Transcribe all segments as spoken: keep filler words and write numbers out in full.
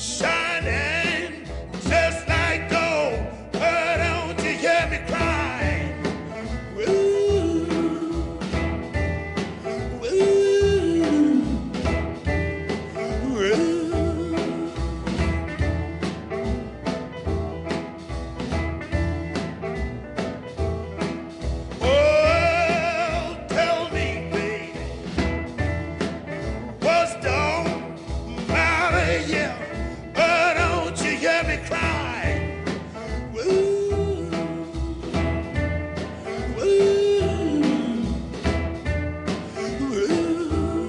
shining just like gold. Oh, don't you hear me crying? Ooh, ooh, ooh. Oh, tell me, baby, what's don't matter, yeah. Oh, don't you hear me crying? Ooh, ooh, ooh.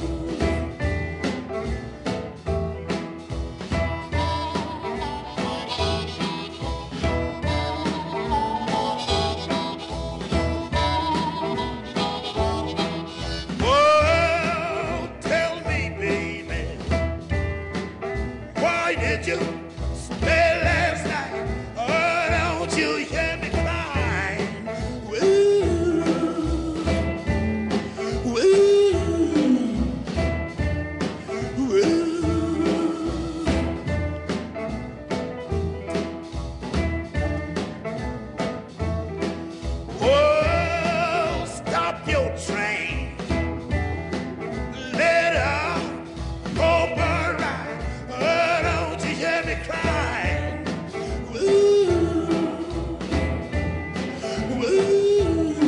Oh, tell me, baby, why did you stay last night? Oh, don't you hear me crying? Ooh, ooh, ooh. Oh, stop your train. Let her go by right. Oh, don't you hear me crying? Ooh, ooh,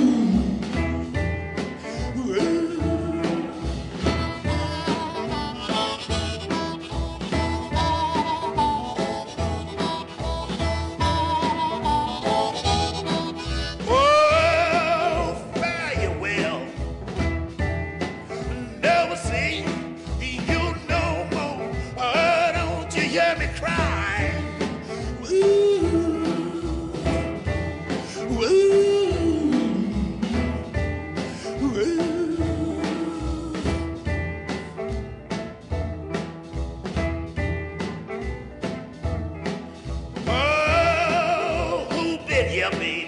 ooh. Oh, fare you well. Never see you no more. Oh, don't you hear me crying? Ooh, ooh, ooh. Oh, who bid you be?